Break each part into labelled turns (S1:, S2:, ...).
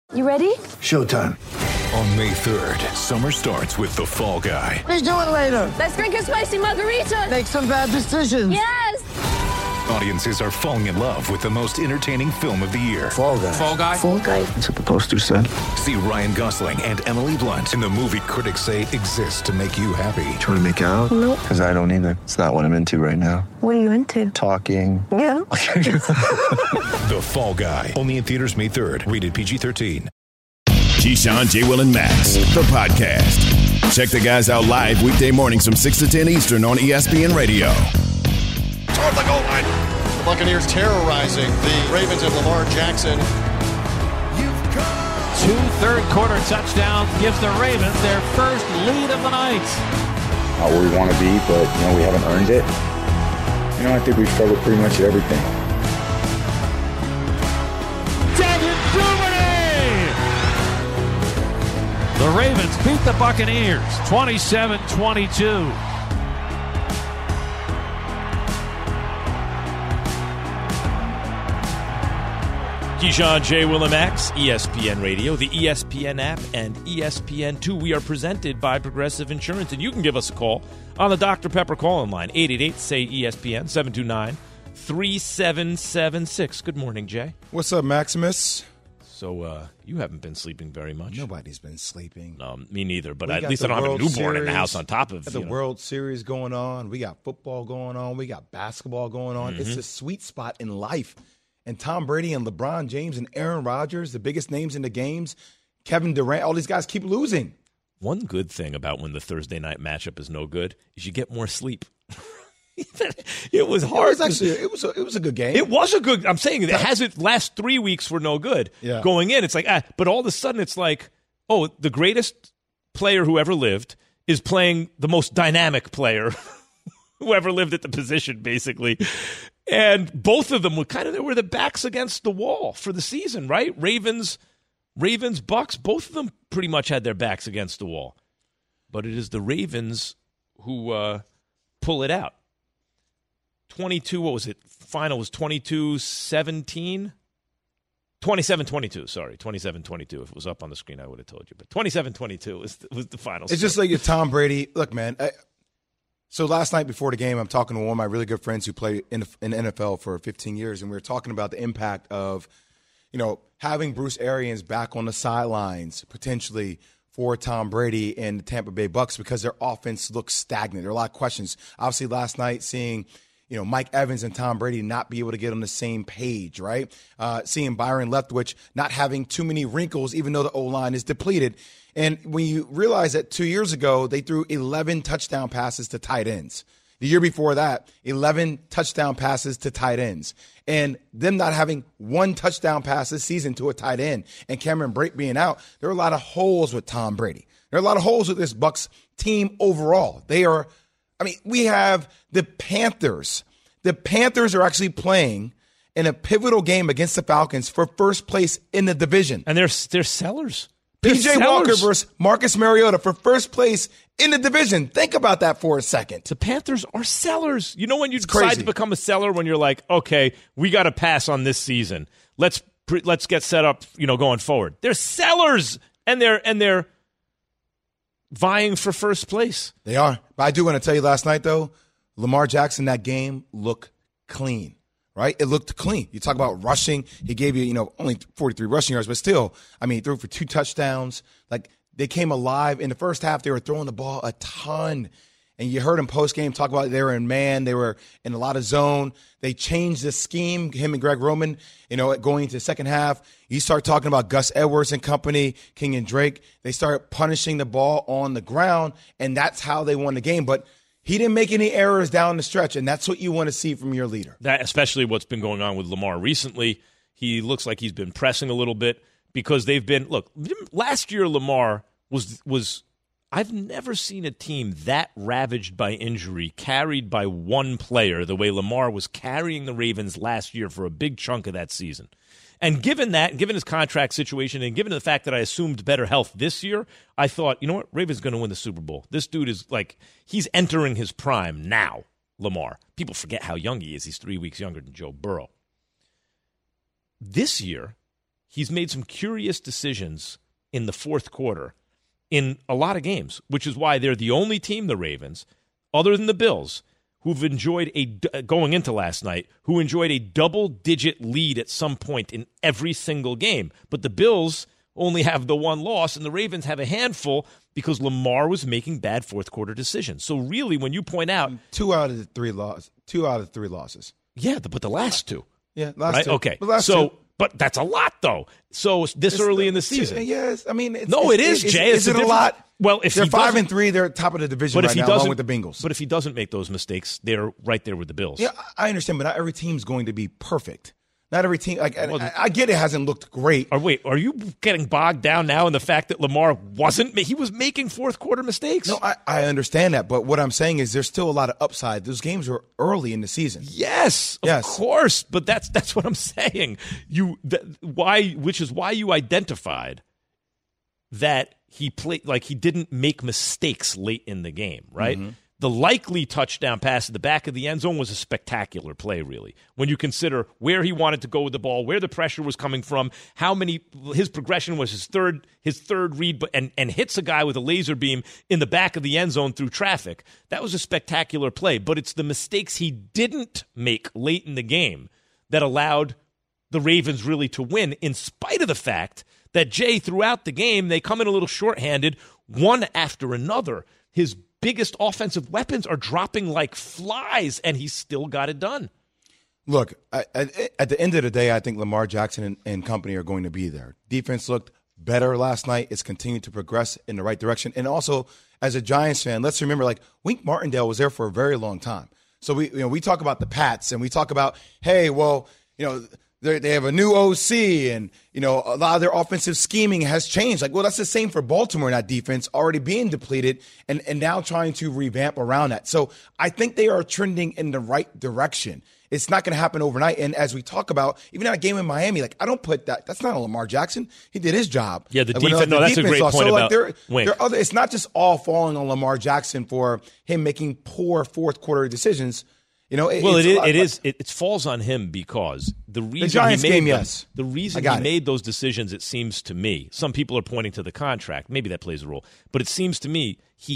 S1: You ready?
S2: Showtime.
S3: On May 3rd, summer starts with The Fall Guy.
S1: Let's do it later. Let's drink a spicy margarita.
S2: Make some bad decisions.
S1: Yes.
S3: Audiences are falling in love with the most entertaining film of the year.
S2: Fall Guy.
S4: Fall Guy?
S1: Fall guy.
S2: That's what the poster said.
S3: See Ryan Gosling and Emily Blunt in the movie critics say exists to make you happy.
S2: Trying to make it out?
S1: Nope.
S2: Because I don't either. It's not what I'm into right now.
S1: What are you into?
S2: Talking.
S1: Yeah.
S3: The Fall Guy. Only in theaters May 3rd. Rated PG-13.
S5: Keyshawn, J. Will, and Max, the podcast. Check the guys out live weekday mornings from 6 to 10 Eastern on ESPN Radio.
S6: Toward the goal line. The Buccaneers terrorizing the Ravens of Lamar Jackson.
S7: Two third-quarter touchdowns gives the Ravens their first lead of the night.
S8: Not where we want to be, but, we haven't earned it. I think we've struggled pretty much at everything.
S7: The Ravens beat the Buccaneers 27-22.
S9: Keyshawn, J. Will, and Max, ESPN Radio, the ESPN app, and ESPN2. We are presented by Progressive Insurance, and you can give us a call on the Dr. Pepper call-in line, 888-SAY-ESPN, 729-3776. Good morning, Jay.
S6: What's up, Maximus?
S9: So you haven't been sleeping very much.
S6: Nobody's been sleeping.
S9: Me neither, but at least I don't have a newborn in the house on top of
S6: the World Series going on. We got football going on. We got basketball going on.
S9: Mm-hmm.
S6: It's a sweet spot in life. And Tom Brady and LeBron James and Aaron Rodgers, the biggest names in the games, Kevin Durant, all these guys keep losing.
S9: One good thing about when the Thursday night matchup is no good is you get more sleep. It was hard.
S6: It was a good game.
S9: It was a good. I'm saying it hasn't. Last 3 weeks were no good.
S6: Yeah.
S9: Going in, it's like but all of a sudden it's like, oh, the greatest player who ever lived is playing the most dynamic player who ever lived at the position, basically. And both of them were they were the backs against the wall for the season, right? Ravens, Bucks, both of them pretty much had their backs against the wall. But it is the Ravens who pull it out. 22, what was it? Final was 22-17? 27-22, sorry. 27-22. If it was up on the screen, I would have told you. But 27-22 was the final.
S6: It's just like your Tom Brady. Look, man. So last night before the game, I'm talking to one of my really good friends who played in the NFL for 15 years, and we were talking about the impact of, having Bruce Arians back on the sidelines potentially for Tom Brady and the Tampa Bay Bucks because their offense looks stagnant. There are a lot of questions. Obviously, last night seeing Mike Evans and Tom Brady not be able to get on the same page, right? Seeing Byron Leftwich not having too many wrinkles, even though the O-line is depleted. And when you realize that 2 years ago, they threw 11 touchdown passes to tight ends. The year before that, 11 touchdown passes to tight ends. And them not having one touchdown pass this season to a tight end and Cameron Brate being out, there are a lot of holes with Tom Brady. There are a lot of holes with this Bucs team overall. We have the Panthers. The Panthers are actually playing in a pivotal game against the Falcons for first place in the division.
S9: And they're sellers.
S6: P.J. Walker versus Marcus Mariota for first place in the division. Think about that for a second.
S9: The Panthers are sellers. You know when you decide to become a seller when you're like, okay, we got to pass on this season. Let's get set up, going forward. They're sellers, and they're vying for first place.
S6: They are. But I do want to tell you last night, though, Lamar Jackson, that game looked clean, right? It looked clean. You talk about rushing. He gave you, only 43 rushing yards, but still, he threw for 2 touchdowns. Like, they came alive. In the first half, they were throwing the ball a ton. And you heard him post-game talk about they were in man. They were in a lot of zone. They changed the scheme, him and Greg Roman, going into the second half. You start talking about Gus Edwards and company, King and Drake. They start punishing the ball on the ground, and that's how they won the game. But he didn't make any errors down the stretch, and that's what you want to see from your leader.
S9: That, especially what's been going on with Lamar recently. He looks like he's been pressing a little bit because they've been – look, last year Lamar was I've never seen a team that ravaged by injury, carried by one player, the way Lamar was carrying the Ravens last year for a big chunk of that season. And given that, given his contract situation, and given the fact that I assumed better health this year, I thought, you know what, Ravens going to win the Super Bowl. This dude is he's entering his prime now, Lamar. People forget how young he is. He's 3 weeks younger than Joe Burrow. This year, he's made some curious decisions in the fourth quarter in a lot of games, which is why they're the only team, the Ravens, other than the Bills, who've enjoyed going into last night, who enjoyed a double-digit lead at some point in every single game. But the Bills only have the one loss, and the Ravens have a handful because Lamar was making bad fourth-quarter decisions. So really, when you point out...
S6: Two out of three losses.
S9: Yeah, but the last two.
S6: Yeah, last
S9: right?
S6: two.
S9: Okay,
S6: the last two.
S9: But that's a lot, though. So it's early in the season.
S6: Yes, I mean...
S9: it is, Jay.
S6: Is it a lot?
S9: Well, if
S6: they're
S9: he
S6: 5-3, they're top of the division right now, along with the Bengals.
S9: But if he doesn't make those mistakes, they're right there with the Bills.
S6: Yeah, I understand, but not every team's going to be perfect. Not every team. I get it hasn't looked great.
S9: Are you getting bogged down now in the fact that Lamar he was making fourth quarter mistakes?
S6: No, I understand that, but what I'm saying is there's still a lot of upside. Those games were early in the season.
S9: Yes, of course, but that's what I'm saying. Which is why you identified that he played like he didn't make mistakes late in the game, right? Mm-hmm. The likely touchdown pass at the back of the end zone was a spectacular play, really, when you consider where he wanted to go with the ball, where the pressure was coming from, his progression was his third read, and hits a guy with a laser beam in the back of the end zone through traffic. That was a spectacular play, but it's the mistakes he didn't make late in the game that allowed the Ravens really to win, in spite of the fact that, Jay, throughout the game, they come in a little shorthanded, one after another. His biggest offensive weapons are dropping like flies, and he's still got it done.
S6: Look, at the end of the day, I think Lamar Jackson and company are going to be there. Defense looked better last night. It's continued to progress in the right direction. And also, as a Giants fan, let's remember, Wink Martindale was there for a very long time. So we talk about the Pats, and we talk about, hey, well, they have a new OC, and a lot of their offensive scheming has changed. That's the same for Baltimore in that defense, already being depleted and now trying to revamp around that. So I think they are trending in the right direction. It's not going to happen overnight. And as we talk about, even in a game in Miami, I don't put that. That's not a Lamar Jackson. He did his job.
S9: Yeah, the defense. No, that's a great point about Wink.
S6: It's not just all falling on Lamar Jackson for him making poor fourth quarter decisions.
S9: It falls on him because the reason he made those decisions, it seems to me, some people are pointing to the contract. Maybe that plays a role. But it seems to me he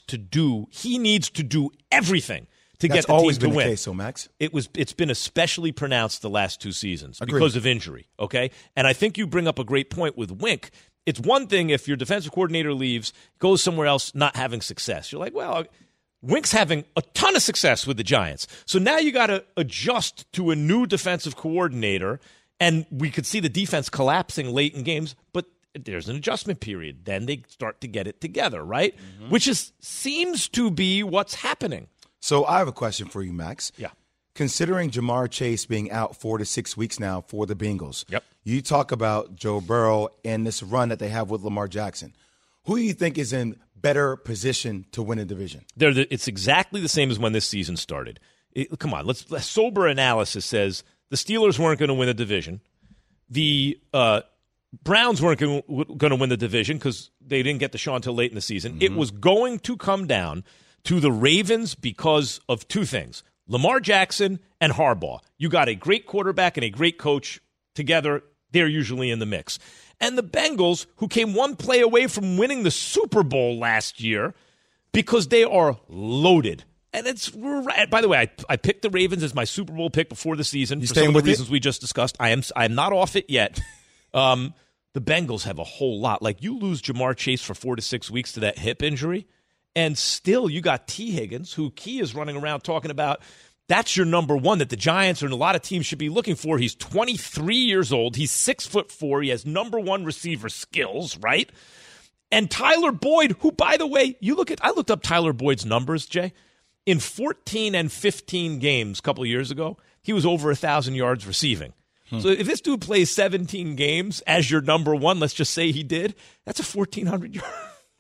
S9: needs to do everything to get the team to win. That's
S6: always been the case, Max.
S9: It's been especially pronounced the last two seasons because of injury, okay? And I think you bring up a great point with Wink. It's one thing if your defensive coordinator leaves, goes somewhere else, not having success. You're like, well, Wink's having a ton of success with the Giants. So now you got to adjust to a new defensive coordinator, and we could see the defense collapsing late in games, but there's an adjustment period. Then they start to get it together, right? Mm-hmm. Which seems to be what's happening.
S6: So I have a question for you, Max.
S9: Yeah.
S6: Considering Jamar Chase being out 4 to 6 weeks now for the Bengals,
S9: yep.
S6: You talk about Joe Burrow and this run that they have with Lamar Jackson. Who do you think is in better position to win a division?
S9: It's exactly the same as when this season started. Come on, sober analysis says the Steelers weren't going to win the division. The Browns weren't going to win the division because they didn't get Deshaun until late in the season. Mm-hmm. It was going to come down to the Ravens because of two things: Lamar Jackson and Harbaugh. You got a great quarterback and a great coach together. They're usually in the mix. And the Bengals, who came one play away from winning the Super Bowl last year because they are loaded. And by the way, I picked the Ravens as my Super Bowl pick before the season for some of the reasons we just discussed. I'm not off it yet. The Bengals have a whole lot. You lose Jamar Chase for 4 to 6 weeks to that hip injury, and still you got T. Higgins, who Key is running around talking about. That's your number one that the Giants and a lot of teams should be looking for. He's 23 years old. He's 6'4". He has number one receiver skills, right? And Tyler Boyd, who, by the way, I looked up Tyler Boyd's numbers, Jay. In 14 and 15 games a couple of years ago, he was over 1,000 yards receiving. So if this dude plays 17 games as your number one, let's just say he did, that's a 1,400 yard.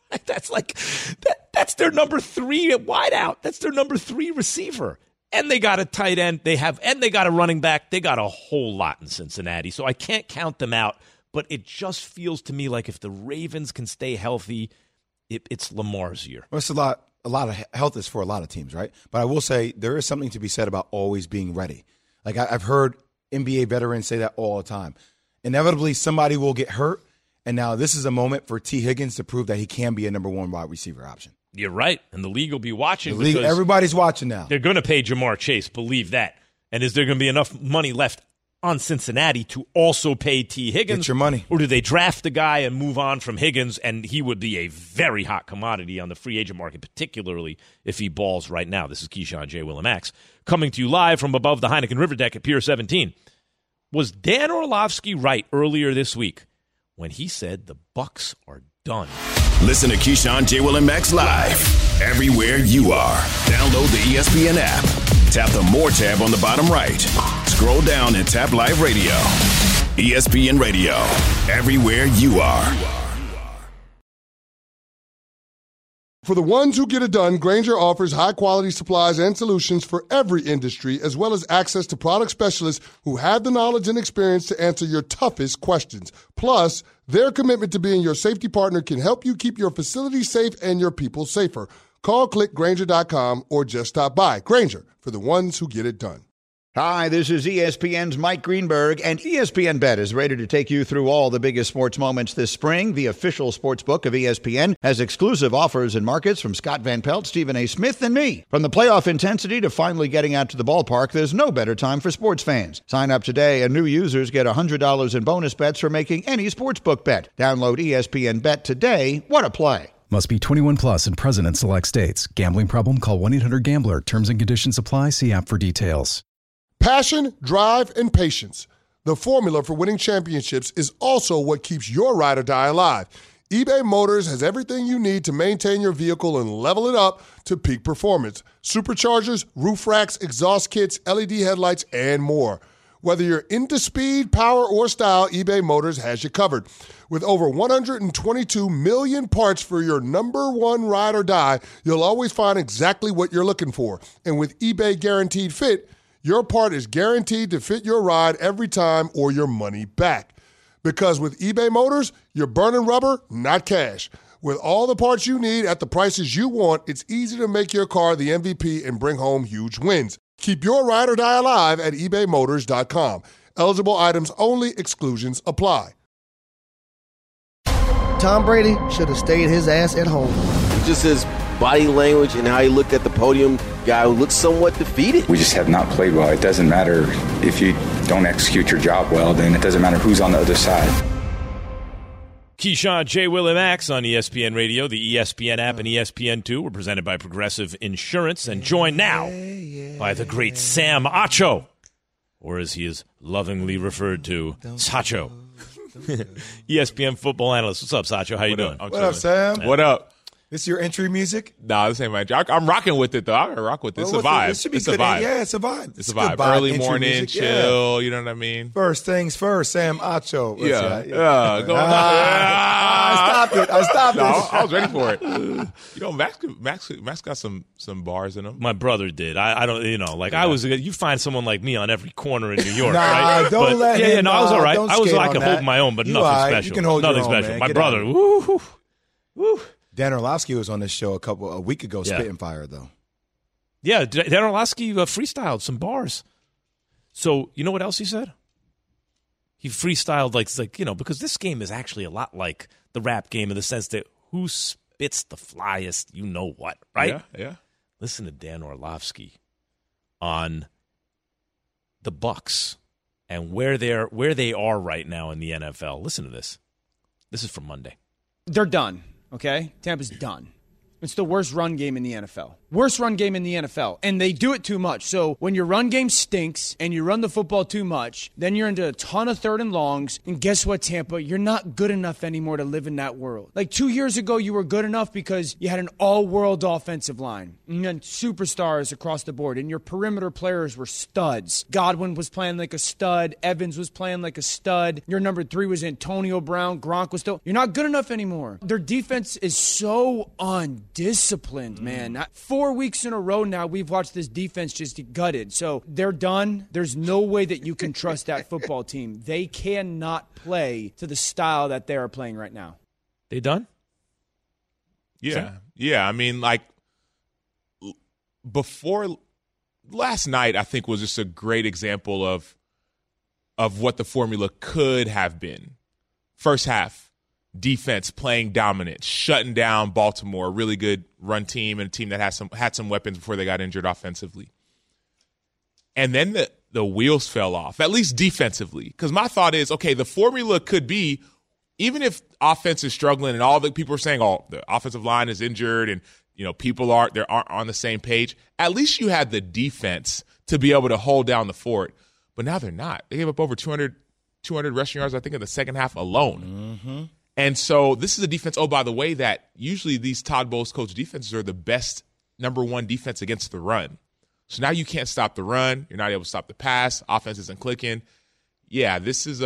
S9: That's their number 3 wideout. That's their number 3 receiver. And they got a tight end. They got a running back. They got a whole lot in Cincinnati. So I can't count them out. But it just feels to me like if the Ravens can stay healthy, it's Lamar's year.
S6: Well, it's a lot of health is for a lot of teams, right? But I will say there is something to be said about always being ready. I've heard NBA veterans say that all the time. inevitably somebody will get hurt. And now this is a moment for T. Higgins to prove that he can be a number one wide receiver option.
S9: You're right. And the league will be watching.
S6: The league, everybody's watching now.
S9: They're going to pay Jamar Chase, believe that. And is there going to be enough money left on Cincinnati to also pay T. Higgins?
S6: Get your money.
S9: Or do they draft the guy and move on from Higgins, and he would be a very hot commodity on the free agent market, particularly if he balls right now? This is Keyshawn, J. Will, and Max, coming to you live from above the Heineken River Deck at Pier 17. Was Dan Orlovsky right earlier this week when he said the Bucs are done?
S5: Listen to Keyshawn, J. Will, and Max live everywhere you are. Download the ESPN app. Tap the More tab on the bottom right. Scroll down and tap Live Radio. ESPN Radio. Everywhere you are.
S4: For the ones who get it done, Grainger offers high-quality supplies and solutions for every industry, as well as access to product specialists who have the knowledge and experience to answer your toughest questions. Plus, their commitment to being your safety partner can help you keep your facility safe and your people safer. Call, click Grainger.com, or just stop by. Grainger, for the ones who get it done.
S10: Hi, this is ESPN's Mike Greenberg, and ESPN Bet is ready to take you through all the biggest sports moments this spring. The official sports book of ESPN has exclusive offers and markets from Scott Van Pelt, Stephen A. Smith, and me. From the playoff intensity to finally getting out to the ballpark, there's no better time for sports fans. Sign up today, and new users get $100 in bonus bets for making any sportsbook bet. Download ESPN Bet today. What a play.
S11: Must be 21 plus and present in select states. Gambling problem? Call 1-800-GAMBLER. Terms and conditions apply. See app for details.
S4: Passion, drive, and patience. The formula for winning championships is also what keeps your ride or die alive. eBay Motors has everything you need to maintain your vehicle and level it up to peak performance. Superchargers, roof racks, exhaust kits, LED headlights, and more. Whether you're into speed, power, or style, eBay Motors has you covered. With over 122 million parts for your number one ride or die, you'll always find exactly what you're looking for. And with eBay Guaranteed Fit, your part is guaranteed to fit your ride every time or your money back. Because with eBay Motors, you're burning rubber, not cash. With all the parts you need at the prices you want, it's easy to make your car the MVP and bring home huge wins. Keep your ride or die alive at ebaymotors.com. Eligible items only. Exclusions apply.
S12: Tom Brady should have stayed his ass at home.
S13: Just his body language and how he looked at the podium, guy who looked somewhat defeated.
S8: We just have not played well. It doesn't matter if you don't execute your job well, then it doesn't matter who's on the other side.
S9: Keyshawn, J. Will, and Max on ESPN Radio, the ESPN app, and ESPN2. We're presented by Progressive Insurance and joined now by the great Sam Acho, or as he is lovingly referred to, Sacho. ESPN football analyst. What's up, Sacho? How you doing?
S6: What up, Sam?
S14: What up?
S6: This your entry music?
S14: Nah, this ain't my job. I'm rocking with it, though. I can rock with it. It's a vibe.
S6: It should be
S14: it's
S6: good.
S14: A vibe.
S6: Yeah, it's a vibe.
S14: It's a vibe. Early morning, chill. Yeah. You know what I mean?
S6: First things first, Sam Acho.
S14: Go on.
S6: I stopped it.
S14: No, I was ready for it. You know, Max got some bars in him.
S9: My brother did. I don't, I was, you find someone like me on every corner in New York,
S6: nah,
S9: right?
S6: Don't let him.
S9: I was all right.
S6: I
S9: could hold my own, but nothing special.
S6: You can hold
S9: nothing
S6: your own,
S9: special.
S6: Man.
S9: My
S6: Get
S9: brother, woo.
S6: Dan Orlovsky was on this show a week ago, spitting fire, though.
S9: Yeah, Dan Orlovsky freestyled some bars. So, you know what else he said? He freestyled, because this game is actually a lot like the rap game in the sense that who spits the flyest, you know what, right?
S14: Yeah.
S9: Listen to Dan Orlovsky on the Bucs and where they are right now in the NFL. Listen to this. This is from Monday.
S15: They're done, okay? Tampa's done. It's the worst run game in the NFL. Worst run game in the NFL. And they do it too much. So when your run game stinks and you run the football too much, then you're into a ton of third and longs. And guess what, Tampa? You're not good enough anymore to live in that world. Like 2 years ago, you were good enough because you had an all-world offensive line. And then superstars across the board. And your perimeter players were studs. Godwin was playing like a stud. Evans was playing like a stud. Your number 3 was Antonio Brown. Gronk was still. You're not good enough anymore. Their defense is so undisciplined, man. 4 weeks in a row now, we've watched this defense just get gutted. So they're done. There's no way that you can trust that football team. They cannot play to the style that they are playing right now.
S9: They done?
S14: Yeah. Yeah. I mean, before last night, I think was just a great example of of what the formula could have been. First half, defense playing dominant, shutting down Baltimore, a really good run team and a team that had some weapons before they got injured offensively. And then the wheels fell off, at least defensively. Because my thought is, okay, the formula could be, even if offense is struggling and all the people are saying, oh, the offensive line is injured and people aren't on the same page, at least you had the defense to be able to hold down the fort. But now they're not. They gave up over 200 rushing yards, I think, in the second half alone. Mm-hmm. And so this is a defense, oh, by the way, that usually these Todd Bowles coach defenses are the best number one defense against the run. So now you can't stop the run. You're not able to stop the pass. Offense isn't clicking. Yeah, this is. We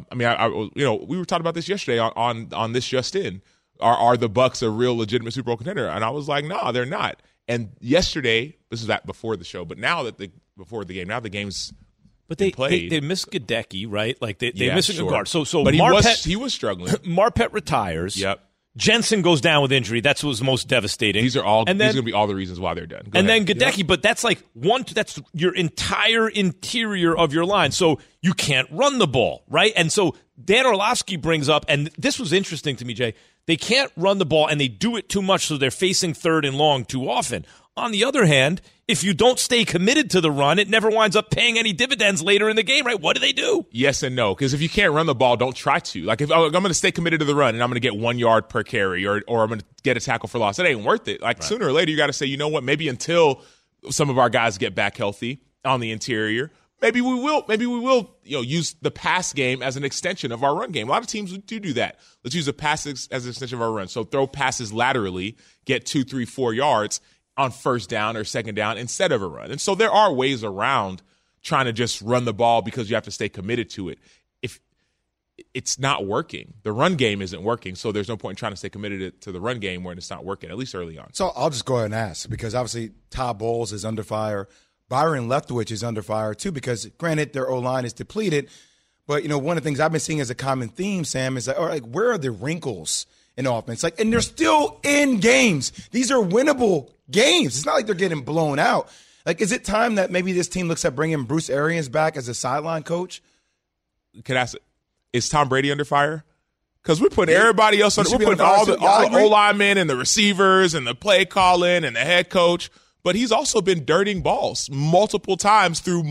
S14: were talking about this yesterday on this Just In. Are the Bucs a real legitimate Super Bowl contender? And I was like, no, they're not. And yesterday, this was before the show, but now that before the game, now the game's.
S9: But they missed Gadecki, right? Like they missing a guard. So
S14: but
S9: Marpet,
S14: he was struggling.
S9: Marpet retires.
S14: Yep. Jensen
S9: goes down with injury. That's what was most devastating.
S14: These are going to be all the reasons why they're done.
S9: Then Gadecki, but that's like that's your entire interior of your line. So you can't run the ball, right? And so Dan Orlovsky brings up, and this was interesting to me, Jay, they can't run the ball and they do it too much, so they're facing third and long too often. On the other hand, if you don't stay committed to the run, it never winds up paying any dividends later in the game, right? What do?
S14: Yes and no, because if you can't run the ball, don't try to. Like, if I'm going to stay committed to the run and I'm going to get 1 yard per carry or I'm going to get a tackle for loss, it ain't worth it. Like, sooner or later, you got to say, you know what, maybe until some of our guys get back healthy on the interior, maybe we will use the pass game as an extension of our run game. A lot of teams do that. Let's use the passes as an extension of our run. So throw passes laterally, get 2, 3, 4 yards on first down or second down instead of a run. And so there are ways around trying to just run the ball because you have to stay committed to it. If it's not working, the run game isn't working, so there's no point in trying to stay committed to the run game when it's not working, at least early on.
S6: So I'll just go ahead and ask, because obviously Todd Bowles is under fire. Byron Leftwich is under fire too, because granted their O-line is depleted, but one of the things I've been seeing as a common theme, Sam, is like, where are the wrinkles in offense? Like, and they're still in games. These are winnable games. It's not like they're getting blown out. Like, is it time that maybe this team looks at bringing Bruce Arians back as a sideline coach?
S14: Can I ask, is Tom Brady under fire? Because we're putting everybody else under. We're putting all the O-linemen and the receivers and the play calling and the head coach. But he's also been dirtying balls multiple times during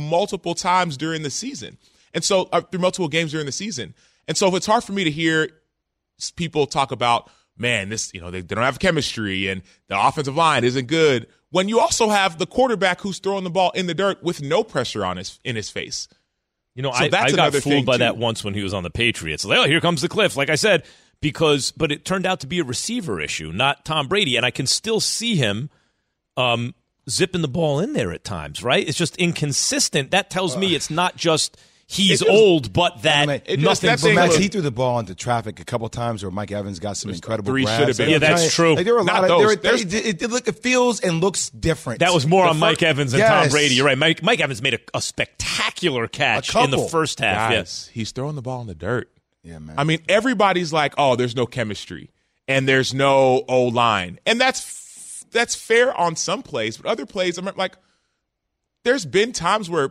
S14: the season. And so through multiple games during the season. And so if it's hard for me to hear people talk about, man, this, they don't have chemistry and the offensive line isn't good, when you also have the quarterback who's throwing the ball in the dirt with no pressure in his face.
S9: I got fooled by that once when he was on the Patriots. Like, here comes the cliff, like I said, but it turned out to be a receiver issue, not Tom Brady. And I can still see him zipping the ball in there at times, right? It's just inconsistent. That tells me it's not just he's old, but that nothing.
S6: But Max, he threw the ball into traffic a couple times where Mike Evans got some incredible grabs.
S9: Yeah, that's true.
S6: Like, there were a lot of it feels and looks different.
S9: That was more on Mike Evans than Tom Brady. You're right. Mike Evans made a spectacular catch in the first half.
S14: Yes, he's throwing the ball in the dirt.
S6: Yeah, man.
S14: I mean, everybody's like, oh, there's no chemistry and there's no O-line, and that's fair on some plays, but other plays, I'm like, there's been times where,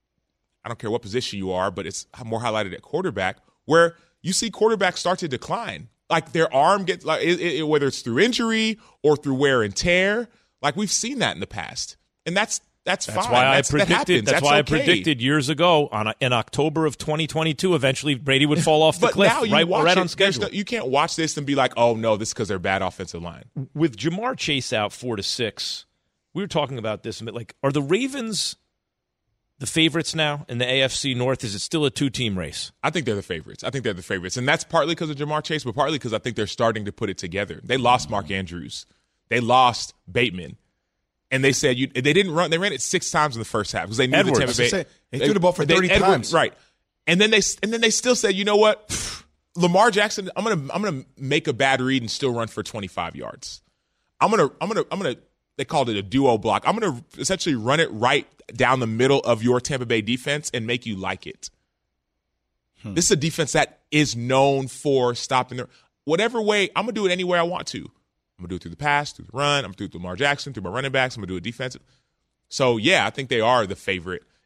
S14: I don't care what position you are, but it's more highlighted at quarterback, where you see quarterbacks start to decline. Like, their arm gets, like, whether it's through injury or through wear and tear, like, we've seen that in the past. And that's fine.
S9: Why that's why I predicted years ago in October of 2022, eventually Brady would fall off the cliff, right on schedule.
S14: You can't watch this and be like, oh, no, this is because they're bad offensive line.
S9: With Jamar Chase out 4-6, we were talking about this a bit. Like, are the Ravens the favorites now in the AFC North? Is it still a two-team race?
S14: I think they're the favorites. And that's partly because of Jamar Chase, but partly because I think they're starting to put it together. They lost Mark Andrews. They lost Bateman. And they said they didn't run. They ran it 6 times in the first half because they knew the Tampa Bay.
S6: They threw the ball for 30 times,
S14: right? And then they still said, you know what, Lamar Jackson, I'm gonna make a bad read and still run for 25 yards. I'm gonna. They called it a duo block. I'm gonna essentially run it right down the middle of your Tampa Bay defense and make you like it. This is a defense that is known for stopping their whatever way. I'm gonna do it any way I want to. I'm going to do it through the pass, through the run. I'm going to do it through Lamar Jackson, through my running backs. I'm going to do it defensive. So, yeah, I think they are the favorite.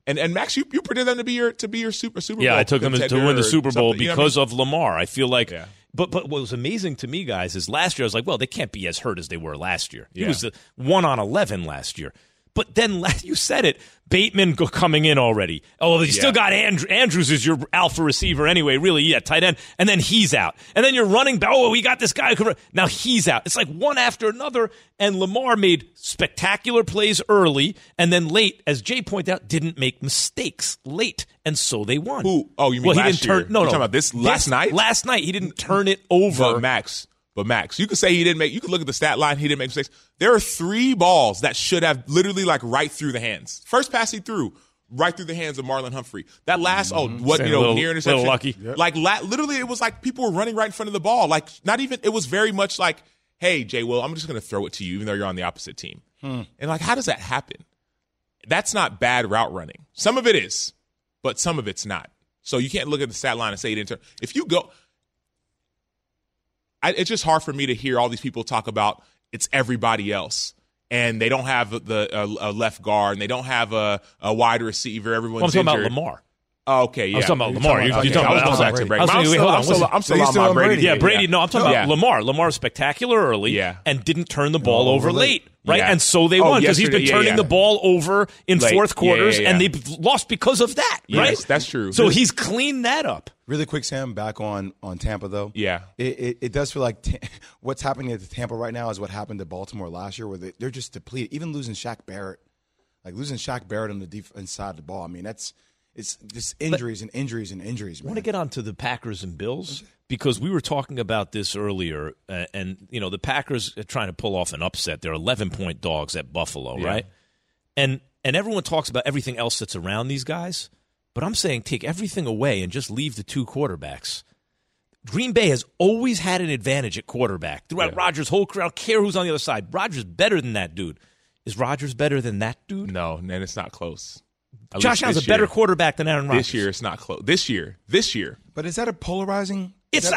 S14: And Max, you predicted them to be your Super Bowl.
S9: Yeah, I took them to win the Super Bowl because
S14: of
S9: Lamar. I feel like, but what was amazing to me, guys, is last year I was like, well, they can't be as hurt as they were last year. He was 1 on 11 last year. But then you said it, Bateman coming in already. Oh, you still got Andrews is your alpha receiver anyway, really, tight end. And then he's out. And then you're running back. Oh, we got this guy. Now he's out. It's like one after another. And Lamar made spectacular plays early. And then late, as Jay pointed out, didn't make mistakes late. And so they won.
S14: Who? Oh, you mean last year?
S9: No.
S14: You're talking about this last night?
S9: Last night, he didn't turn it over.
S14: But Max, you could say he didn't make. You could look at the stat line. He didn't make mistakes. There are 3 balls that should have literally right through the hands. First pass he threw right through the hands of Marlon Humphrey. That last near interception.
S9: Little lucky.
S14: Yep. Literally, it was like people were running right in front of the ball. Like not even. It was very much like, hey, Jay Will, I'm just going to throw it to you, even though you're on the opposite team. And how does that happen? That's not bad route running. Some of it is, but some of it's not. So you can't look at the stat line and say he didn't turn. If you go. It's just hard for me to hear all these people talk about it's everybody else, and they don't have a left guard, and they don't have a wide receiver. Everyone's
S9: I'm talking
S14: injured.
S9: about Lamar.
S14: Oh, okay, yeah.
S9: I was talking about Lamar. You're talking
S14: about I'm still on my Brady.
S9: Yeah, Brady. No, I'm talking about Lamar. Lamar was spectacular early and didn't turn the ball over late. Right, and so they won because he's been turning the ball over in fourth quarters, and they've lost because of that. Right,
S14: yes, that's true.
S9: So he's cleaned that up.
S6: Really quick, Sam, back on Tampa though.
S14: Yeah,
S6: it does feel like what's happening at Tampa right now is what happened to Baltimore last year, where they're just depleted. Even losing Shaq Barrett, on the defense side of the ball. I mean, it's just injuries and injuries and injuries.
S9: I want to get on to the Packers and Bills because we were talking about this earlier, and the Packers are trying to pull off an upset. They're 11-point dogs at Buffalo, right? And everyone talks about everything else that's around these guys, but I'm saying take everything away and just leave the 2 quarterbacks. Green Bay has always had an advantage at quarterback throughout Rodgers' whole career. I don't care who's on the other side. Rodgers is better than that dude. Is Rodgers better than that dude?
S14: No, and it's not close.
S9: Josh Allen's a better quarterback than Aaron Rodgers.
S14: This year, it's not close. This year.
S6: But is that a polarizing?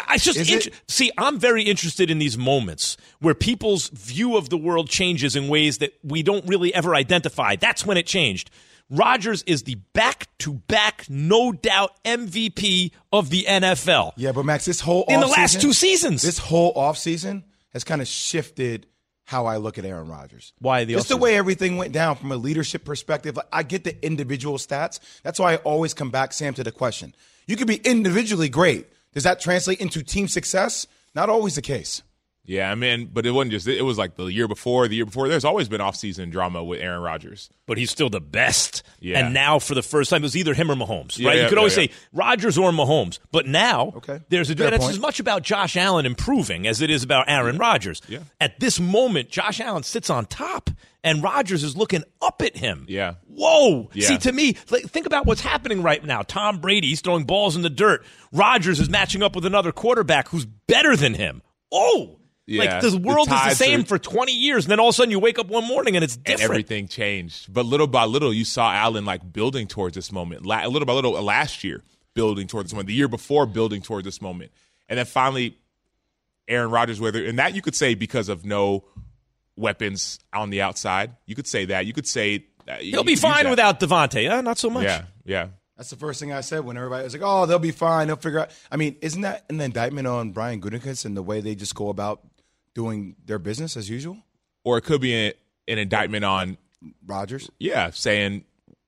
S9: I'm very interested in these moments where people's view of the world changes in ways that we don't really ever identify. That's when it changed. Rodgers is the back-to-back, no doubt MVP of the NFL.
S6: Yeah, but Max, this whole
S9: in the last 2 seasons,
S6: this whole offseason has kind of shifted how I look at Aaron Rodgers.
S9: Why
S6: just the way everything went down from a leadership perspective. I get the individual stats. That's why I always come back, Sam, to the question. You could be individually great. Does that translate into team success? Not always the case.
S14: Yeah, I mean, but it wasn't just – it was like the year before. There's always been offseason drama with Aaron Rodgers.
S9: But he's still the best.
S14: Yeah.
S9: And now for the first time, it was either him or Mahomes, right? You could always say Rodgers or Mahomes. But now there's a – it's as much about Josh Allen improving as it is about Aaron Rodgers.
S14: Yeah.
S9: At this moment, Josh Allen sits on top, and Rodgers is looking up at him.
S14: Yeah.
S9: Whoa.
S14: Yeah.
S9: See, to me, think about what's happening right now. Tom Brady's throwing balls in the dirt. Rodgers is matching up with another quarterback who's better than him. Oh.
S14: Yeah,
S9: the world is the same for 20 years, and then all of a sudden you wake up one morning and it's different.
S14: And everything changed. But little by little, you saw Allen building towards this moment. Little by little, last year, building towards this moment. The year before, building towards this moment. And then finally, Aaron Rodgers, and that you could say because of no weapons on the outside. You could say that. You could say
S9: he'll be fine without Devontae. Not so much.
S14: Yeah.
S6: That's the first thing I said when everybody was like, oh, they'll be fine. They'll figure out. I mean, isn't that an indictment on Brian Gutekunst and the way they just go about doing their business as usual?
S14: Or it could be an indictment on
S6: Rodgers.
S14: Yeah, saying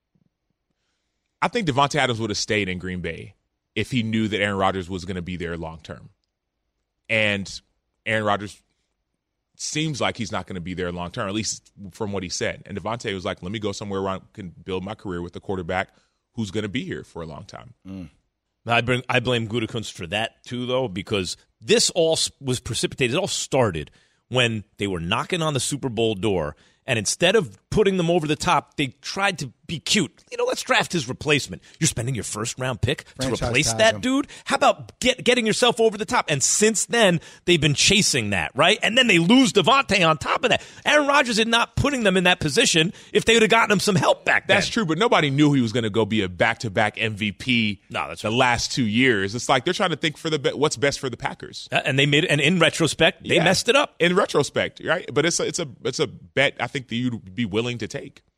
S14: I think Devontae Adams would have stayed in Green Bay if he knew that Aaron Rodgers was going to be there long term. And Aaron Rodgers seems like he's not going to be there long term, at least from what he said. And Devontae was like, let me go somewhere where I can build my career with a quarterback who's going to be here for a long time.
S9: I blame Gutekunst for that too, though, because this all was precipitated. It all started when they were knocking on the Super Bowl door, and instead of putting them over the top, they tried to be cute. Let's draft his replacement. You're spending your first-round pick to replace that dude? How about getting yourself over the top? And since then, they've been chasing that, right? And then they lose Devontae on top of that. Aaron Rodgers is not putting them in that position if they would have gotten him some help back then.
S14: That's true, but nobody knew he was going to go be a back-to-back MVP the last 2 years. It's like they're trying to think for what's best for the Packers.
S9: And they made it, and in retrospect, they messed it up.
S14: In retrospect, right? But it's a bet I think that you'd be willing to take.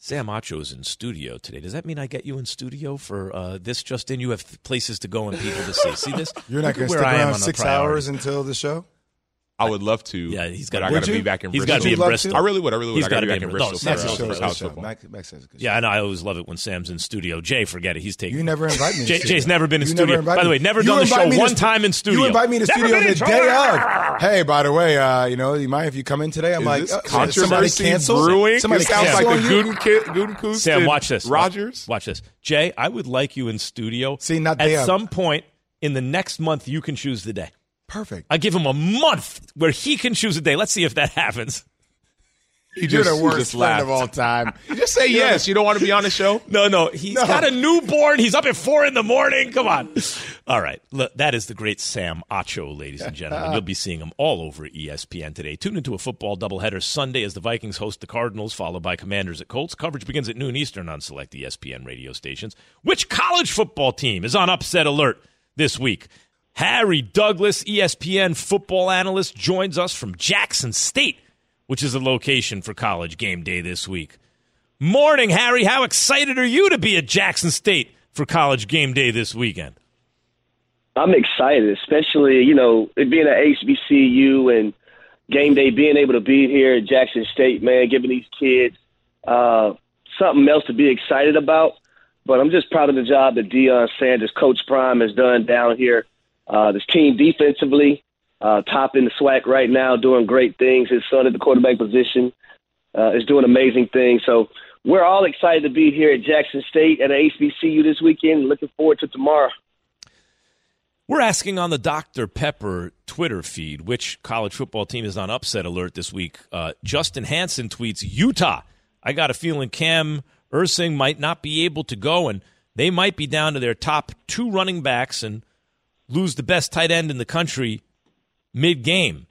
S9: Sam Acho's in studio today. Does that mean I get you in studio for this just in? You have places to go and people to see. See this?
S6: You're not going to stick around 6 hours until the show?
S14: I would love to.
S9: Yeah, he's got.
S14: I got to be back in Bristol.
S9: He's got to be in Bristol.
S14: I really would. He's got to be back in
S9: Bristol.
S14: Bristol.
S9: Yeah, and I always love it when Sam's in studio. Jay, forget it. He's taking.
S6: You never invite me.
S9: Jay's never been in studio. By the way, never done the show one time in studio.
S6: You invite me to studio the day of. Hey, by the way, you mind if you come in today? I'm like,
S14: controversy brewing. Somebody sounds like the Gutekunst.
S9: Sam, watch this.
S14: Rogers,
S9: watch this. Jay, I would like you in studio.
S6: See, not
S9: at some point in the next month, you can choose the day.
S6: Perfect.
S9: I give him a month where he can choose a day. Let's see if that happens.
S6: You're the worst friend of all time.
S14: You just say yes. You don't want to be on the show?
S9: No. He's got a newborn. He's up at 4 a.m. Come on. All right. Look, that is the great Sam Acho, ladies and gentlemen. You'll be seeing him all over ESPN today. Tune into a football doubleheader Sunday as the Vikings host the Cardinals, followed by Commanders at Colts. Coverage begins at noon Eastern on select ESPN radio stations. Which college football team is on upset alert this week? Harry Douglas, ESPN football analyst, joins us from Jackson State, which is the location for College Game Day this week. Morning, Harry. How excited are you to be at Jackson State for College Game Day this weekend?
S16: I'm excited, especially, it being an HBCU and Game Day, being able to be here at Jackson State, man, giving these kids something else to be excited about. But I'm just proud of the job that Deion Sanders, Coach Prime, has done down here. This team defensively, top in the SWAC right now, doing great things. His son at the quarterback position is doing amazing things. So we're all excited to be here at Jackson State at an HBCU this weekend. Looking forward to tomorrow.
S9: We're asking on the Dr. Pepper Twitter feed which college football team is on upset alert this week. Justin Hansen tweets, Utah. I got a feeling Cam Erskine might not be able to go, and they might be down to their top 2 running backs and lose the best tight end in the country mid-game.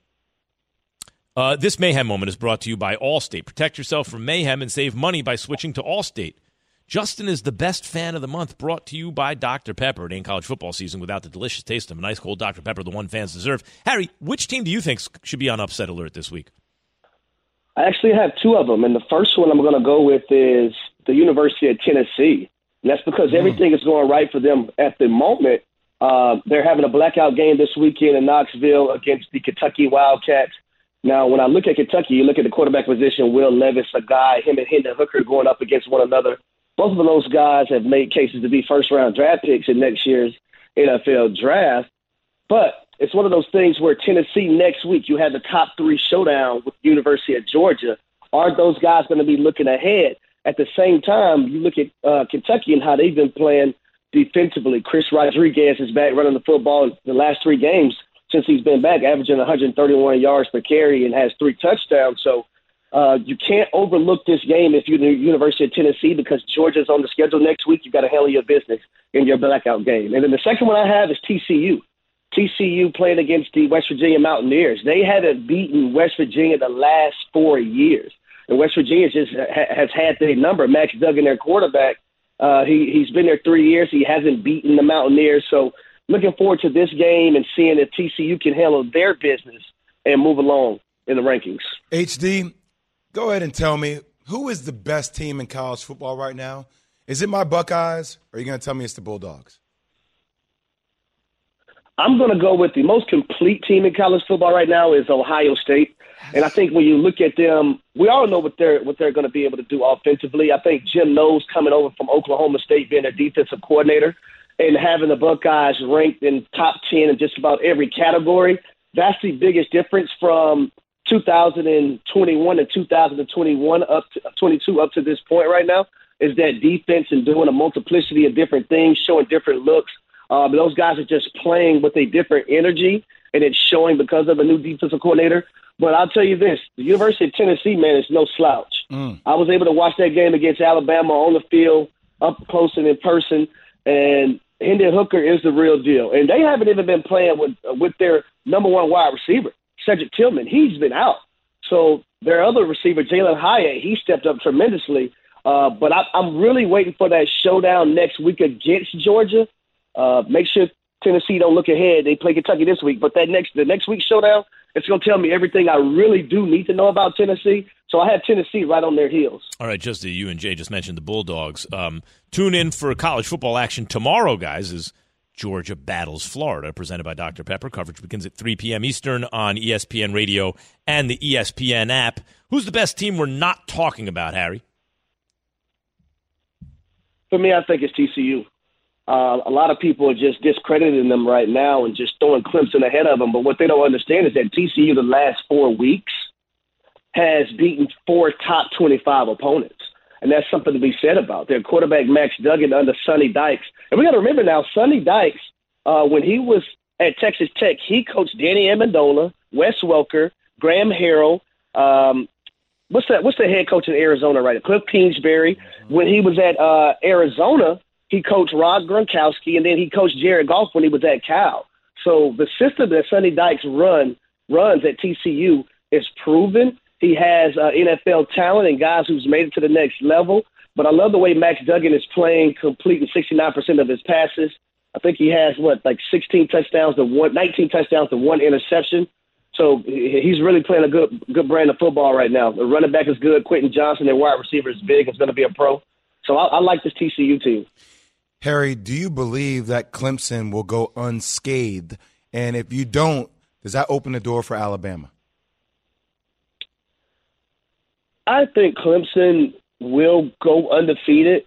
S9: This Mayhem moment is brought to you by Allstate. Protect yourself from mayhem and save money by switching to Allstate. Justin is the best fan of the month, brought to you by Dr. Pepper. It ain't college football season without the delicious taste of a nice cold Dr. Pepper, the one fans deserve. Harry, which team do you think should be on upset alert this week?
S16: I actually have 2 of them, and the first one I'm going to go with is the University of Tennessee. And that's because everything is going right for them at the moment. They're having a blackout game this weekend in Knoxville against the Kentucky Wildcats. Now, when I look at Kentucky, you look at the quarterback position, Will Levis, a guy, him and Hendon Hooker going up against one another. Both of those guys have made cases to be first-round draft picks in next year's NFL draft. But it's one of those things where Tennessee next week, you have the top 3 showdown with the University of Georgia. Are those guys going to be looking ahead? At the same time, you look at Kentucky and how they've been playing defensively. Chris Rodriguez is back running the football in the last 3 games since he's been back, averaging 131 yards per carry and has 3 touchdowns. So you can't overlook this game if you're the University of Tennessee, because Georgia's on the schedule next week. You've got to handle your business in your blackout game. And then the second one I have is TCU. TCU playing against the West Virginia Mountaineers. They haven't beaten West Virginia the last 4 years. And West Virginia just has had their number. Max Duggan, their quarterback, he's been there 3 years. He hasn't beaten the Mountaineers. So looking forward to this game and seeing if TCU can handle their business and move along in the rankings.
S6: HD, go ahead and tell me, who is the best team in college football right now? Is it my Buckeyes, or are you going to tell me it's the Bulldogs?
S16: I'm going to go with the most complete team in college football right now is Ohio State. And I think when you look at them, we all know what they're going to be able to do offensively. I think Jim Knowles coming over from Oklahoma State, being their defensive coordinator, and having the Buckeyes ranked in top 10 in just about every category, that's the biggest difference from 2021 and 2021 up to 22 up to this point right now, is that defense and doing a multiplicity of different things, showing different looks. Those guys are just playing with a different energy, and it's showing because of the new defensive coordinator. But I'll tell you this, the University of Tennessee, man, is no slouch. I was able to watch that game against Alabama on the field, up close and in person, and Hendon Hooker is the real deal. And they haven't even been playing with their number 1 wide receiver, Cedric Tillman. He's been out. So their other receiver, Jalen Hyatt, he stepped up tremendously. But I'm really waiting for that showdown next week against Georgia. Make sure Tennessee don't look ahead. They play Kentucky this week. But the next week's showdown, it's going to tell me everything I really do need to know about Tennessee. So I have Tennessee right on their heels.
S9: All right, just you and Jay just mentioned the Bulldogs. Tune in for college football action tomorrow, guys, as Georgia battles Florida, presented by Dr. Pepper. Coverage begins at 3 p.m. Eastern on ESPN Radio and the ESPN app. Who's the best team we're not talking about, Harry?
S16: For me, I think it's TCU. A lot of people are just discrediting them right now and just throwing Clemson ahead of them. But what they don't understand is that TCU the last 4 weeks has beaten 4 top 25 opponents. And that's something to be said about. Their quarterback, Max Duggan, under Sonny Dykes. And we got to remember now, Sonny Dykes, when he was at Texas Tech, he coached Danny Amendola, Wes Welker, Graham Harrell. What's the head coach in Arizona right now? Cliff Kingsbury. When he was at Arizona, he coached Rob Gronkowski, and then he coached Jared Goff when he was at Cal. So the system that Sonny Dykes runs at TCU is proven. He has NFL talent and guys who's made it to the next level. But I love the way Max Duggan is playing, completing 69% of his passes. I think he has, 19 touchdowns to 1 interception. So he's really playing a good brand of football right now. The running back is good. Quentin Johnson, their wide receiver, is big. It's going to be a pro. So I like this TCU team.
S6: Harry, do you believe that Clemson will go unscathed? And if you don't, does that open the door for Alabama?
S16: I think Clemson will go undefeated.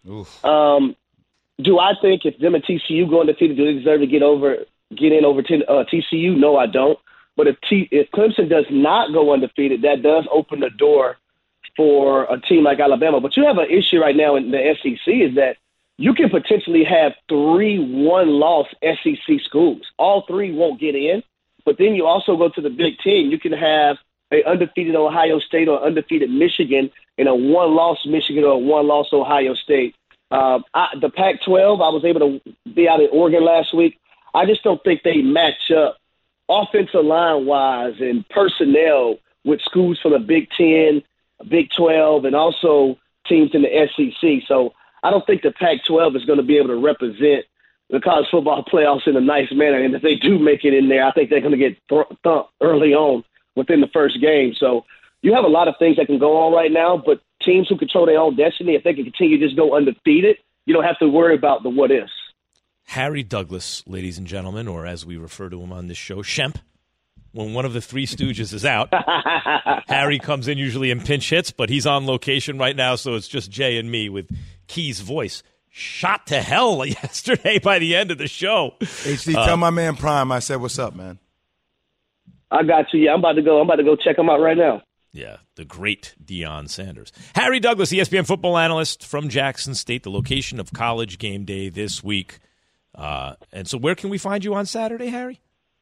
S16: Do I think if them and TCU go undefeated, do they deserve to get in over TCU? No, I don't. But if Clemson does not go undefeated, that does open the door for a team like Alabama. But you have an issue right now in the SEC is that you can potentially have 3 one-loss SEC schools. All 3 won't get in. But then you also go to the Big Ten. You can have an undefeated Ohio State or undefeated Michigan and a one-loss Michigan or a one-loss Ohio State. The Pac-12, I was able to be out in Oregon last week. I just don't think they match up offensive line-wise and personnel with schools from the Big Ten, Big 12, and also teams in the SEC. So I don't think the Pac-12 is going to be able to represent the college football playoffs in a nice manner. And if they do make it in there, I think they're going to get thumped early on within the first game. So you have a lot of things that can go on right now, but teams who control their own destiny, if they can continue to just go undefeated, you don't have to worry about the what-ifs.
S9: Harry Douglas, ladies and gentlemen, or as we refer to him on this show, Shemp. When one of the 3 Stooges is out, Harry comes in usually in pinch hits, but he's on location right now, so it's just Jay and me with Key's voice shot to hell yesterday by the end of the show.
S6: HD, tell my man Prime I said what's up, man.
S16: I got you. Yeah, I'm about to go check him out right now.
S9: Yeah, the great Deion Sanders. Harry Douglas, ESPN football analyst from Jackson State, the location of College Game Day this week. And so where can we find you on Saturday, Harry?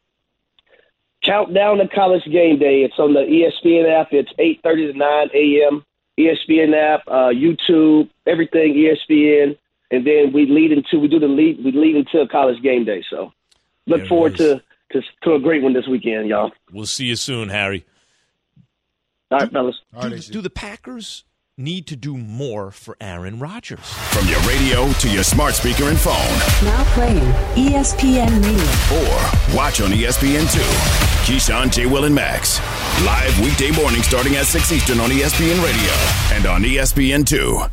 S16: Countdown to College Game Day. It's on the ESPN app. It's 8:30 to 9 a.m. ESPN app, YouTube, everything ESPN. And then we lead into College Game Day. So look forward to a great one this weekend, y'all.
S9: We'll see you soon, Harry.
S16: All right, fellas.
S9: Do the Packers need to do more for Aaron Rodgers?
S5: From your radio to your smart speaker and phone.
S17: Now playing ESPN Radio.
S5: Or watch on ESPN2. Keyshawn, J. Will, and Max. Live weekday morning starting at 6 Eastern on ESPN Radio and on ESPN2.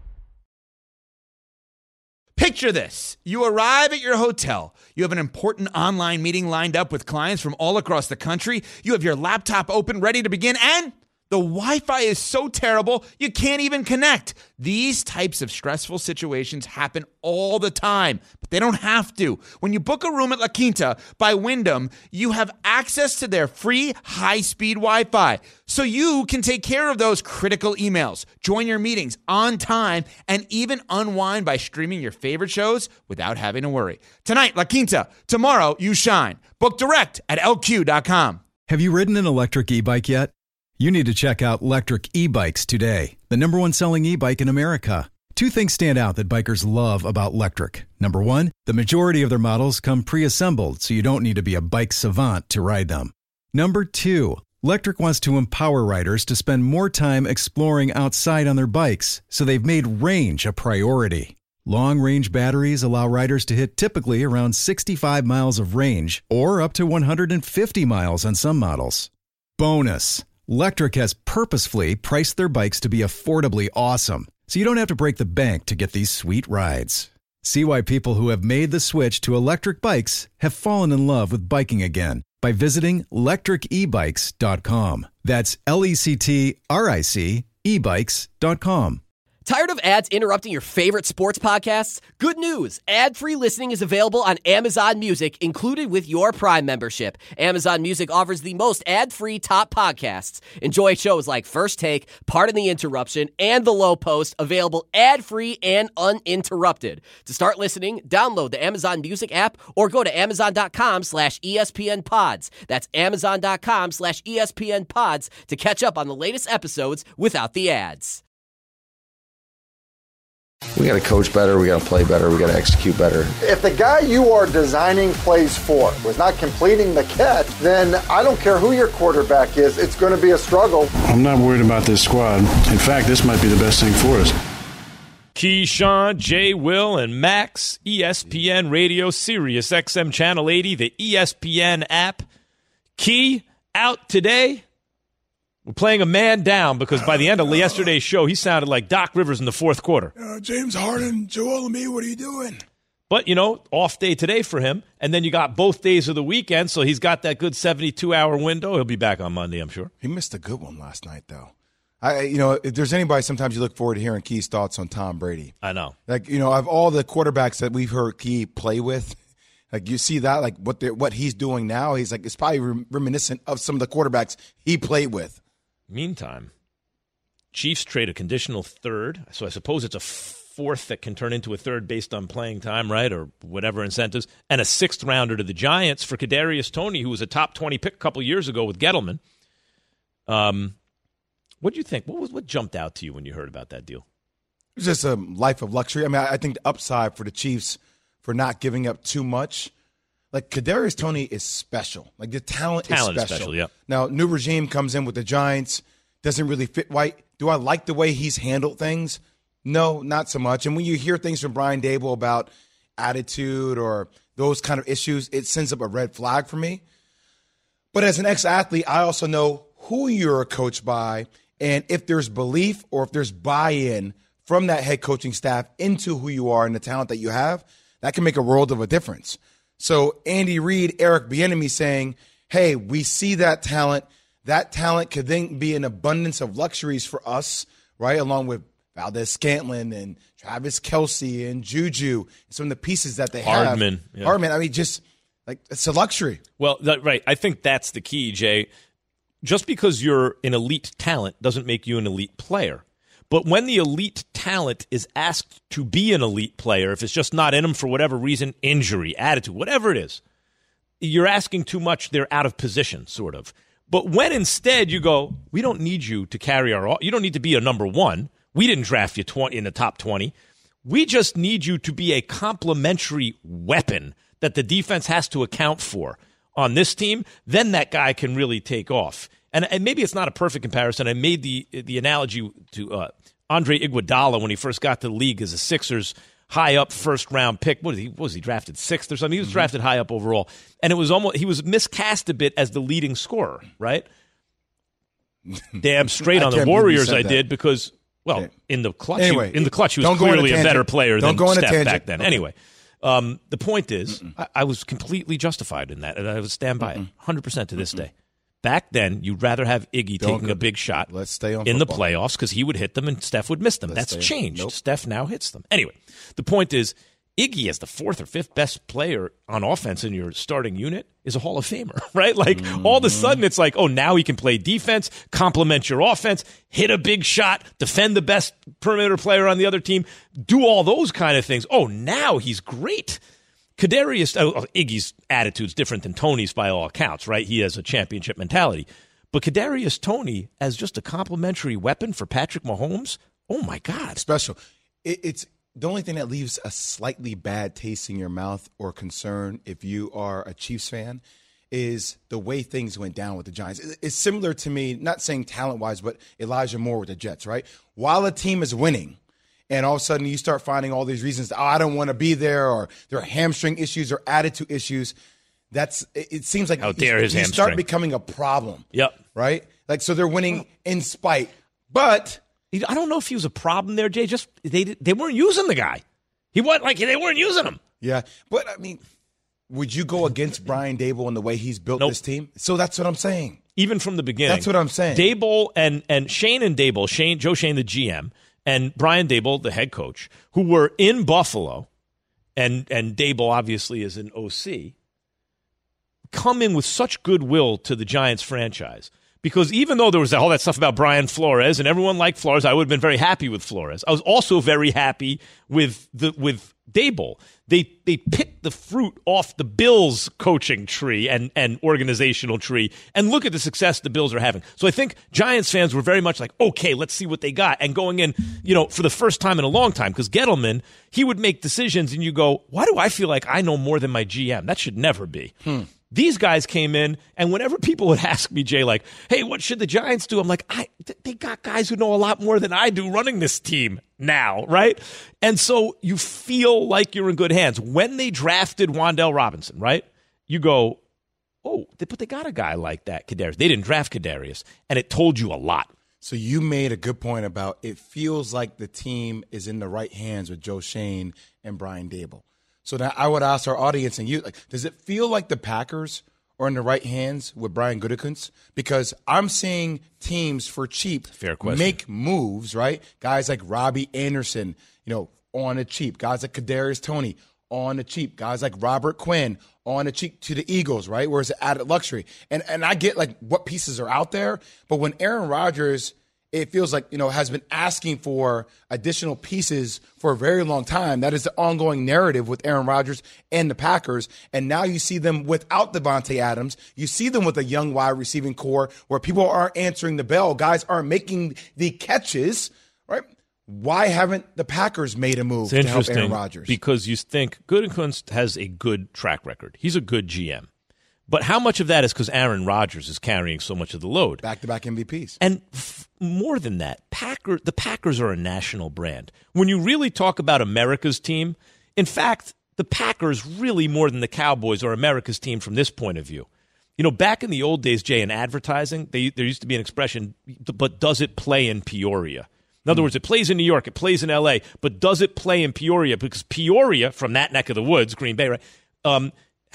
S18: Picture this. You arrive at your hotel. You have an important online meeting lined up with clients from all across the country. You have your laptop open, ready to begin, and the Wi-Fi is so terrible, you can't even connect. These types of stressful situations happen all the time, but they don't have to. When you book a room at La Quinta by Wyndham, you have access to their free high-speed Wi-Fi, so you can take care of those critical emails, join your meetings on time, and even unwind by streaming your favorite shows without having to worry. Tonight, La Quinta. Tomorrow, you shine. Book direct at LQ.com.
S11: Have you ridden an electric e-bike yet? You need to check out Lectric E-Bikes today, the #1 selling e-bike in America. 2 things stand out that bikers love about Lectric. Number 1, the majority of their models come pre-assembled, so you don't need to be a bike savant to ride them. Number 2, Lectric wants to empower riders to spend more time exploring outside on their bikes, so they've made range a priority. Long-range batteries allow riders to hit typically around 65 miles of range, or up to 150 miles on some models. Bonus! Lectric has purposefully priced their bikes to be affordably awesome, so you don't have to break the bank to get these sweet rides. See why people who have made the switch to electric bikes have fallen in love with biking again by visiting lectricebikes.com. That's LECTRIC ebikes.com.
S19: Tired of ads interrupting your favorite sports podcasts? Good news! Ad-free listening is available on Amazon Music, included with your Prime membership. Amazon Music offers the most ad-free top podcasts. Enjoy shows like First Take, Pardon the Interruption, and The Low Post, available ad-free and uninterrupted. To start listening, download the Amazon Music app or go to amazon.com/ESPN Pods. That's amazon.com/ESPN Pods to catch up on the latest episodes without the ads.
S2: We got to coach better. We got to play better. We got to execute better.
S20: If the guy you are designing plays for was not completing the catch, then I don't care who your quarterback is, it's going to be a struggle.
S21: I'm not worried about this squad. In fact, this might be the best thing for us.
S9: Keyshawn, J. Will, and Max, ESPN Radio, Sirius XM Channel 80, the ESPN app. Key, out today. We're playing a man down because by the end of yesterday's show, he sounded like Doc Rivers in the fourth quarter.
S22: James Harden, Joel Embiid, what are you doing?
S9: But, off day today for him, and then you got both days of the weekend, so he's got that good 72-hour window. He'll be back on Monday, I'm sure.
S6: He missed a good one last night, though. If there's anybody, sometimes you look forward to hearing Key's thoughts on Tom Brady.
S9: I know.
S6: Of all the quarterbacks that we've heard Key play with, you see that, what he's doing now, he's it's probably reminiscent of some of the quarterbacks he played with.
S9: Meantime, Chiefs trade a conditional third, so I suppose it's a fourth that can turn into a third based on playing time, right, or whatever incentives, and a sixth-rounder to the Giants for Kadarius Toney, who was a top 20 pick a couple years ago with Gettleman. What do you think? What jumped out to you when you heard about that deal?
S6: It was just a life of luxury. I mean, I think the upside for the Chiefs for not giving up too much. Kadarius Toney is special. The talent is special.
S9: Yeah.
S6: Now, new regime comes in with the Giants, doesn't really fit right. Do I like the way he's handled things? No, not so much. And when you hear things from Brian Daboll about attitude or those kind of issues, it sends up a red flag for me. But as an ex-athlete, I also know who you're coached by and if there's belief or if there's buy-in from that head coaching staff into who you are and the talent that you have, that can make a world of a difference. So Andy Reid, Eric Bieniemy saying, hey, we see that talent. That talent could then be an abundance of luxuries for us, right, along with Valdez-Scantling and Travis Kelce and Juju, some of the pieces that they have.
S9: Hardman.
S6: I mean, just it's a luxury.
S9: Well, right. I think that's the key, Jay. Just because you're an elite talent doesn't make you an elite player. But when the elite talent is asked to be an elite player, if it's just not in them for whatever reason, injury, attitude, whatever it is, you're asking too much. They're out of position, sort of. But when instead you go, we don't need you to carry you don't need to be a number one. We didn't draft you in the top 20. We just need you to be a complementary weapon that the defense has to account for on this team. Then that guy can really take off. And maybe it's not a perfect comparison. I made the analogy to Andre Iguodala when he first got to the league as a Sixers high-up first-round pick. What was he drafted sixth or something? He was drafted high up overall. And it was he was miscast a bit as the leading scorer, right? Damn straight on the Warriors I did because, in the clutch, he was clearly a better player than Steph back then. Okay. Anyway, the point is, I was completely justified in that, and I would stand by it 100% to this day. Back then, you'd rather have Iggy taking a big shot in the playoffs because he would hit them and Steph would miss them. That's changed. Nope. Steph now hits them. Anyway, the point is, Iggy as the fourth or fifth best player on offense in your starting unit is a Hall of Famer, right? All of a sudden it's now he can play defense, complement your offense, hit a big shot, defend the best perimeter player on the other team, do all those kind of things. Oh, now he's great. Iggy's attitude's different than Toney's by all accounts, right? He has a championship mentality. But Kadarius Toney as just a complimentary weapon for Patrick Mahomes, oh my God.
S6: Special. It's the only thing that leaves a slightly bad taste in your mouth or concern if you are a Chiefs fan is the way things went down with the Giants. It's similar to me, not saying talent-wise, but Elijah Moore with the Jets, right? While a team is winning, and all of a sudden you start finding all these reasons, I don't want to be there, or there are hamstring issues or attitude issues. It seems like
S9: you start
S6: becoming a problem.
S9: Yep.
S6: Right? Like, so they're winning in spite. But
S9: I don't know if he was a problem there, Jay. Just they weren't using the guy. He wasn't like they weren't using him.
S6: Yeah, but I mean, would you go against Brian Daboll and the way he's built this team? So that's what I'm saying.
S9: Even from the beginning.
S6: That's what I'm saying.
S9: Daboll and Shane and Daboll, Joe Shane, the GM, and Brian Daboll, the head coach, who were in Buffalo, and Daboll obviously is an OC, come in with such goodwill to the Giants franchise. Because even though there was all that stuff about Brian Flores, and everyone liked Flores, I would have been very happy with Flores. I was also very happy with Daboll. They picked the fruit off the Bills coaching tree and organizational tree, and look at the success the Bills are having. So I think Giants fans were very much like, okay, let's see what they got. And going in, for the first time in a long time, because Gettleman, he would make decisions, and you go, why do I feel like I know more than my GM? That should never be. These guys came in, and whenever people would ask me, Jay, like, hey, what should the Giants do? I'm like, they got guys who know a lot more than I do running this team now, right? And so you feel like you're in good hands. When they drafted Wan'Dale Robinson, right, you go, oh, but they got a guy like that, Kadarius. They didn't draft Kadarius, and it told you a lot.
S6: So you made a good point about it feels like the team is in the right hands with Joe Shane and Brian Daboll. So now I would ask our audience and you, like, does it feel like the Packers are in the right hands with Brian Gutekunst? Because I'm seeing teams for cheap make moves, right? Guys like Robbie Anderson, on the cheap. Guys like Kadarius Toney on the cheap. Guys like Robert Quinn on the cheap to the Eagles, right? Where it's an added luxury. And I get like what pieces are out there, but when Aaron Rodgers, it feels like, has been asking for additional pieces for a very long time. That is the ongoing narrative with Aaron Rodgers and the Packers. And now you see them without Devontae Adams. You see them with a young wide receiving core where people aren't answering the bell. Guys aren't making the catches, right? Why haven't the Packers made a move to help Aaron Rodgers?
S9: Because you think Gutekunst has a good track record. He's a good GM. But how much of that is because Aaron Rodgers is carrying so much of the load?
S6: Back-to-back MVPs.
S9: And more than that, the Packers are a national brand. When you really talk about America's team, in fact, the Packers really more than the Cowboys are America's team from this point of view. Back in the old days, Jay, in advertising, there used to be an expression, but does it play in Peoria? In other words, it plays in New York, it plays in L.A., but does it play in Peoria? Because Peoria, from that neck of the woods, Green Bay, right?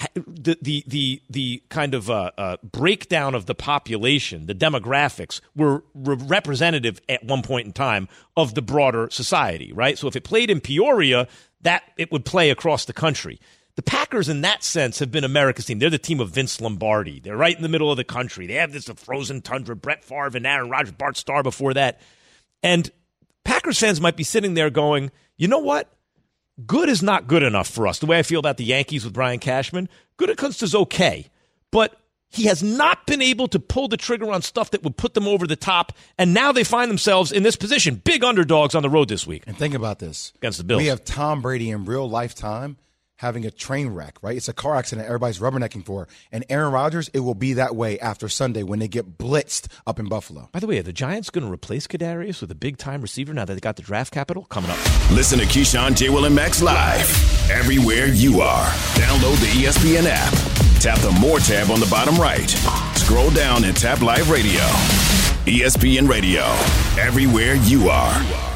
S9: The kind of breakdown of the population, the demographics, were representative at one point in time of the broader society, right? So if it played in Peoria, that it would play across the country. The Packers, in that sense, have been America's team. They're the team of Vince Lombardi. They're right in the middle of the country. They have this frozen tundra, Brett Favre and Aaron Rodgers, Bart Starr before that. And Packers fans might be sitting there going, you know what? Good is not good enough for us. The way I feel about the Yankees with Brian Cashman, Gutekunst is okay, but he has not been able to pull the trigger on stuff that would put them over the top, and now they find themselves in this position, big underdogs on the road this week.
S6: And think about this.
S9: Against the Bills.
S6: We have Tom Brady in real lifetime having a train wreck, right? It's a car accident everybody's rubbernecking for. And Aaron Rodgers, it will be that way after Sunday when they get blitzed up in Buffalo.
S9: By the way, are the Giants going to replace Kadarius with a big-time receiver now that they got the draft capital? Coming up.
S5: Listen to Keyshawn, J. Will, and Max live everywhere you are. Download the ESPN app. Tap the More tab on the bottom right. Scroll down and tap Live Radio. ESPN Radio. Everywhere you are.